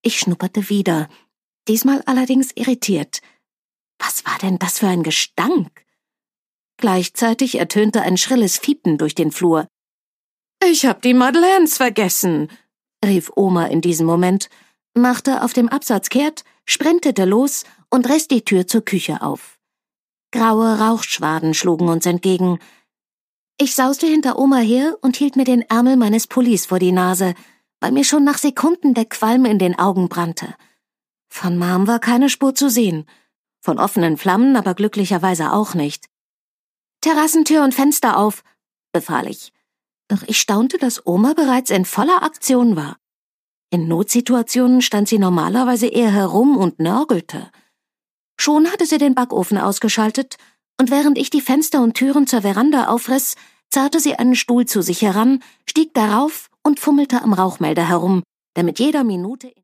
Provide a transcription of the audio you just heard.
Ich schnupperte wieder, diesmal allerdings irritiert. Was war denn das für ein Gestank? Gleichzeitig ertönte ein schrilles Fiepen durch den Flur. »Ich hab die Madeleines vergessen«, rief Oma in diesem Moment, machte auf dem Absatz kehrt, sprintete los und riss die Tür zur Küche auf. Graue Rauchschwaden schlugen uns entgegen. Ich sauste hinter Oma her und hielt mir den Ärmel meines Pullis vor die Nase, weil mir schon nach Sekunden der Qualm in den Augen brannte. Von Mom war keine Spur zu sehen, von offenen Flammen aber glücklicherweise auch nicht. »Terrassentür und Fenster auf«, befahl ich. Doch ich staunte, dass Oma bereits in voller Aktion war. In Notsituationen stand sie normalerweise eher herum und nörgelte. Schon hatte sie den Backofen ausgeschaltet, und während ich die Fenster und Türen zur Veranda aufriss, zerrte sie einen Stuhl zu sich heran, stieg darauf und fummelte am Rauchmelder herum, der mit jeder Minute